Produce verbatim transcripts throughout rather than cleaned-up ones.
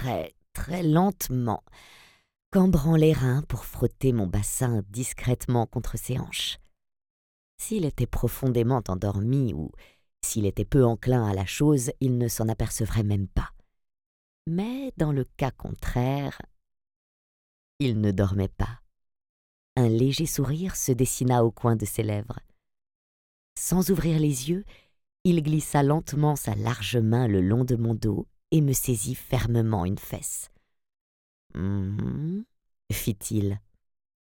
très, très lentement, cambrant les reins pour frotter mon bassin discrètement contre ses hanches. S'il était profondément endormi ou s'il était peu enclin à la chose, il ne s'en apercevrait même pas. Mais dans le cas contraire, il ne dormait pas. Un léger sourire se dessina au coin de ses lèvres. Sans ouvrir les yeux, il glissa lentement sa large main le long de mon dos et me saisit fermement une fesse. « Hum, fit-il. Hum. »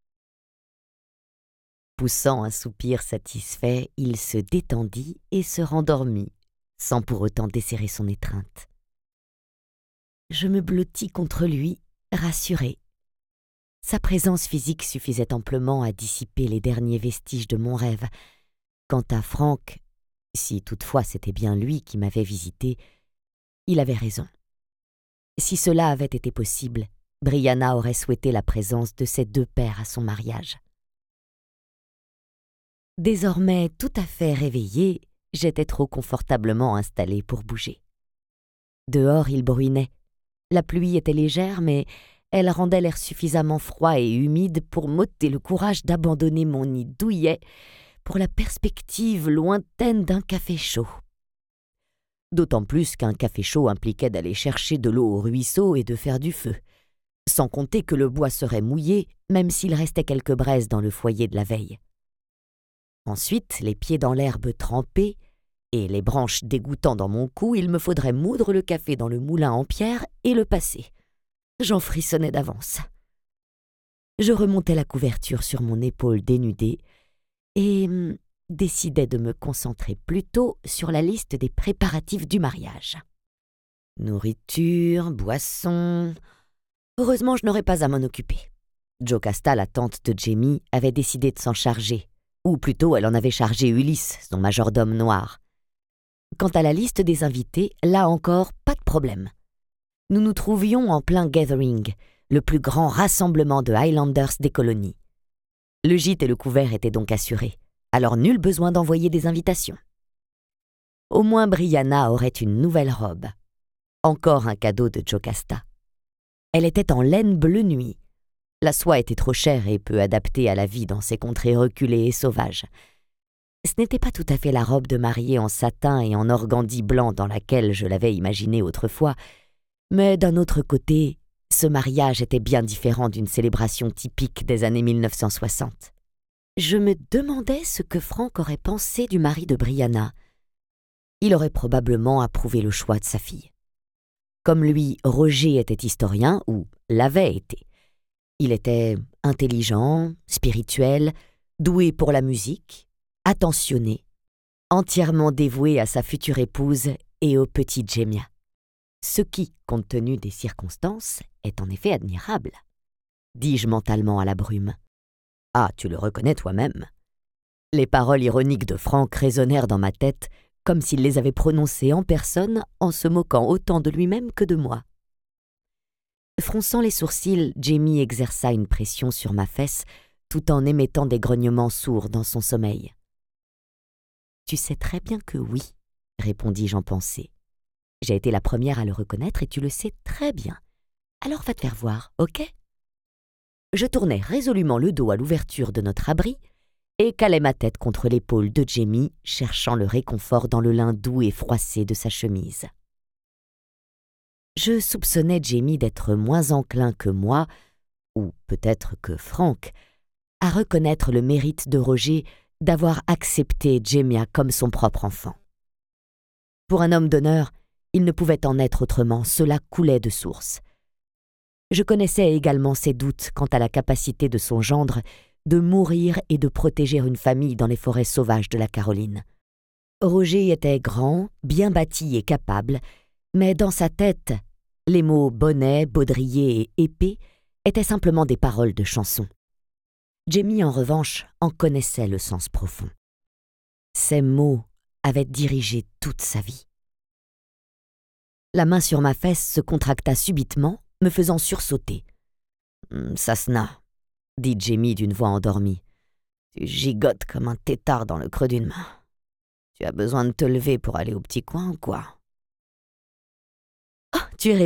Poussant un soupir satisfait, il se détendit et se rendormit, sans pour autant desserrer son étreinte. Je me blottis contre lui, rassurée. Sa présence physique suffisait amplement à dissiper les derniers vestiges de mon rêve. Quant à Frank, si toutefois c'était bien lui qui m'avait visité, il avait raison. Si cela avait été possible, Brianna aurait souhaité la présence de ses deux pères à son mariage. Désormais tout à fait réveillée, j'étais trop confortablement installée pour bouger. Dehors, il bruinait. La pluie était légère, mais elle rendait l'air suffisamment froid et humide pour m'ôter le courage d'abandonner mon nid douillet pour la perspective lointaine d'un café chaud. D'autant plus qu'un café chaud impliquait d'aller chercher de l'eau au ruisseau et de faire du feu, sans compter que le bois serait mouillé, même s'il restait quelques braises dans le foyer de la veille. Ensuite, les pieds dans l'herbe trempée et les branches dégouttant dans mon cou, il me faudrait moudre le café dans le moulin en pierre et le passer. J'en frissonnais d'avance. Je remontais la couverture sur mon épaule dénudée et hum, décidai de me concentrer plutôt sur la liste des préparatifs du mariage. Nourriture, boissons... Heureusement, je n'aurais pas à m'en occuper. Jocasta, la tante de Jamie, avait décidé de s'en charger, ou plutôt elle en avait chargé Ulysse, son majordome noir. Quant à la liste des invités, là encore, pas de problème. Nous nous trouvions en plein gathering, le plus grand rassemblement de Highlanders des colonies. Le gîte et le couvert étaient donc assurés, alors nul besoin d'envoyer des invitations. Au moins Brianna aurait une nouvelle robe. Encore un cadeau de Jocasta. Elle était en laine bleu nuit. La soie était trop chère et peu adaptée à la vie dans ces contrées reculées et sauvages. Ce n'était pas tout à fait la robe de mariée en satin et en organdi blanc dans laquelle je l'avais imaginée autrefois, mais d'un autre côté, ce mariage était bien différent d'une célébration typique des années mille neuf cent soixante. Je me demandais ce que Frank aurait pensé du mari de Brianna. Il aurait probablement approuvé le choix de sa fille. Comme lui, Roger était historien, ou l'avait été. Il était intelligent, spirituel, doué pour la musique, attentionné, entièrement dévoué à sa future épouse et au petit Jamia. Ce qui, compte tenu des circonstances, est en effet admirable, dis-je mentalement à la brume. Ah, tu le reconnais toi-même. Les paroles ironiques de Frank résonnèrent dans ma tête comme s'il les avait prononcées en personne en se moquant autant de lui-même que de moi. Fronçant les sourcils, Jamie exerça une pression sur ma fesse tout en émettant des grognements sourds dans son sommeil. « Tu sais très bien que oui, » répondis-je en pensée. « J'ai été la première à le reconnaître et tu le sais très bien. Alors va te faire voir, ok ?» Je tournai résolument le dos à l'ouverture de notre abri et calai ma tête contre l'épaule de Jamie, cherchant le réconfort dans le lin doux et froissé de sa chemise. Je soupçonnais Jamie d'être moins enclin que moi, ou peut-être que Frank, à reconnaître le mérite de Roger d'avoir accepté Jamia comme son propre enfant. Pour un homme d'honneur, il ne pouvait en être autrement, cela coulait de source. Je connaissais également ses doutes quant à la capacité de son gendre de mourir et de protéger une famille dans les forêts sauvages de la Caroline. Roger était grand, bien bâti et capable, mais dans sa tête, les mots bonnet, baudrier et épée étaient simplement des paroles de chanson. Jamie, en revanche, en connaissait le sens profond. Ces mots avaient dirigé toute sa vie. La main sur ma fesse se contracta subitement, me faisant sursauter. « Sasna », dit Jamie d'une voix endormie. « Tu gigotes comme un tétard dans le creux d'une main. Tu as besoin de te lever pour aller au petit coin ou quoi ?»« Oh, tu es